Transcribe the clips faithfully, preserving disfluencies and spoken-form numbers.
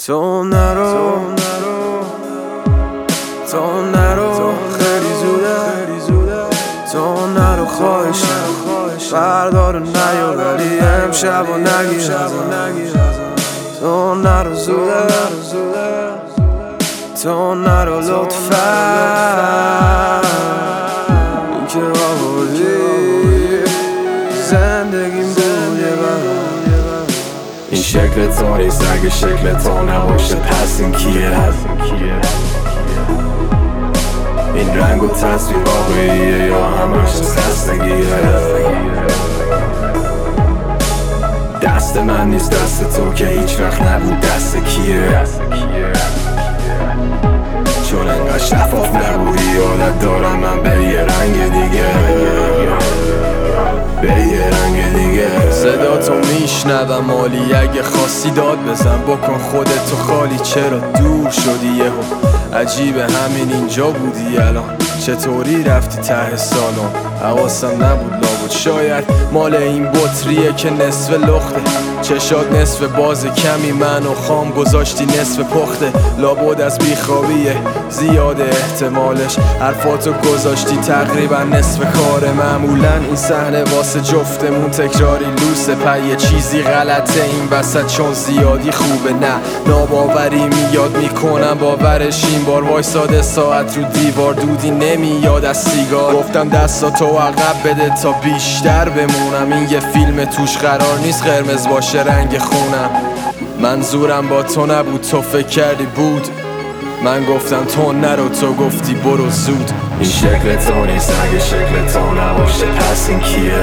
تو نرو تو نرو خیلی زوده تو نرو خواهشم فردا رو نیار ولی امشب و نگیر تو نرو زوده تو نرو لطفا این که آوردی زندگیم بود یه بر این شکل تو نیست اگه شکل تو نباشه پس این کیه؟ این رنگ و تصویر واقعیه یا همش خستگیه؟ دست من نیست دست تو که هیچ وقت نبود دست کیه؟ چون انقدر شفاف نبودی یادت دارم من به یه رنگ دیگه به یه رنگ دیگه صدا تو میشنوم مالی اگه خواستی داد بزن بکن خودتو خالی چرا دور شدی یهو عجیبه همین اینجا بودی الان چطوری رفتی ته سالن حواسم نبود لابد شاید مال این بطریه که نصف لخته چشات نصف باز کمی منو خام گذاشتی نصف پخته لابد از بیخوابیه زیاده احتمالش حرفاتو گذاشتی تقریبا نصف کاره معمولا این صحنه واسه جفتمون تکراری لوسه پی یه چیزی غلطه این وسط چون زیادی خوبه نه ناباوری میاد میکنم باورش این بار وایساده ساعت رو دیوار دودی نمیاد از سیگار گفتم دستاتو عقب بده تا بیشتر بمونم این یه فیلم توش قرار نیست قرمز باشه رنگ خونم منظورم با تو نبود تو فکر کردی بود من گفتم تو نرو تو گفتی برو زود این شکل تو نیست اگه شکل تو نباشه پس این کیه؟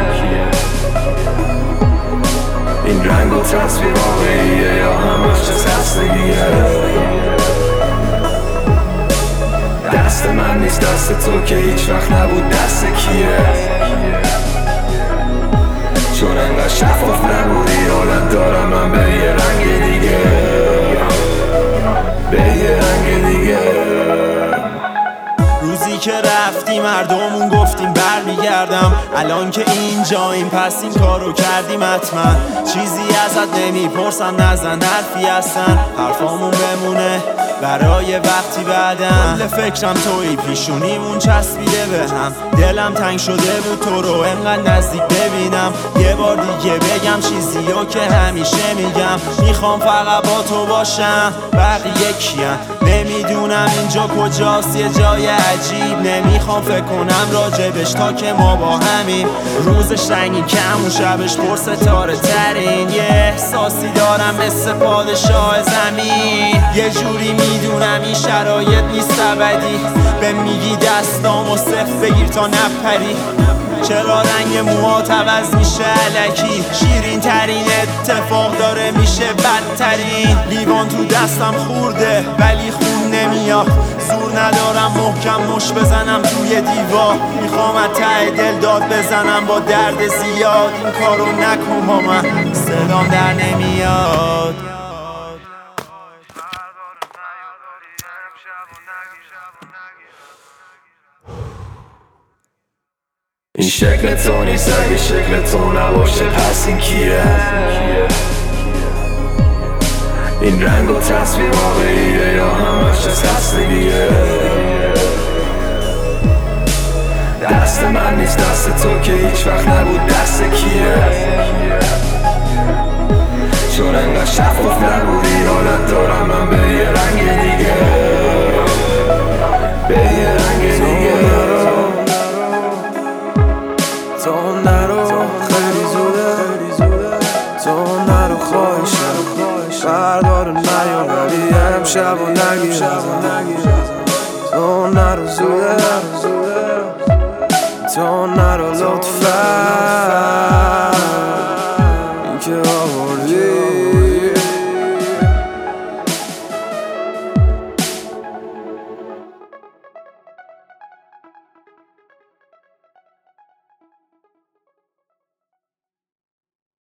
این رنگ و تصویر واقعیه یا همش خستگیه؟ دست من نیست دست تو که هیچ وقت نبود دست کیه؟ چون انقدر شفاف نبودی یادت دارم من به یه رنگ دیگه به یه رنگ دیگه روزی که رفتی مردمون گفتیم برمیگردم الان که اینجاییم پس این کارو کردیم حتما چیزی ازت نمیپرسن نزن حرفی هستن حرفامون بمونه برای وقتی بعدم کل فکرم توی پیشونیمون چسبیده به هم دلم تنگ شده بود تو رو انقدر نزدیک ببینم یه بار دیگه بگم چیزیو که همیشه میگم میخوام فقط با تو باشم بقیه کیان نمیدونم اینجا کجاست یه جای عجیب نمیخوام فکر کنم راجبش تا که ما با همیم روزش رنگی کم و شبش پر ستاره ترین یه احساسی دارم مثل پادشاه زمین یه جوری میدونم این شرایط نیست ابدی به میگی دستامو صفر بگیر تا نپری چرا رنگ موهات عوض میشه الکی شیرین ترین اتفاق داره میشه بدترین لیوان تو دستم خورده ولی خون نمیاد زور ندارم محکم مش بزنم توی دیوار میخوام از ته دل داد بزنم با درد زیاد این کارو نکن با من صدام در نمیاد این شکل تو نیست اگه شکل تو نباشه پس این کیه؟ این رنگ و تصویر واقعیه یا همش خستگیه؟ دست من نیست دست تو که هیچ وقت نبود دست کیه؟ چون انقدر شفاف نبودی یادت دارم من به یه رنگ دیگه به یه رنگ دیگه تو نرو خیلی زوده تو نرو خواهشم فردا رو نیار ولی امشب و نگیر تو نرو زوده تو نرو لطفا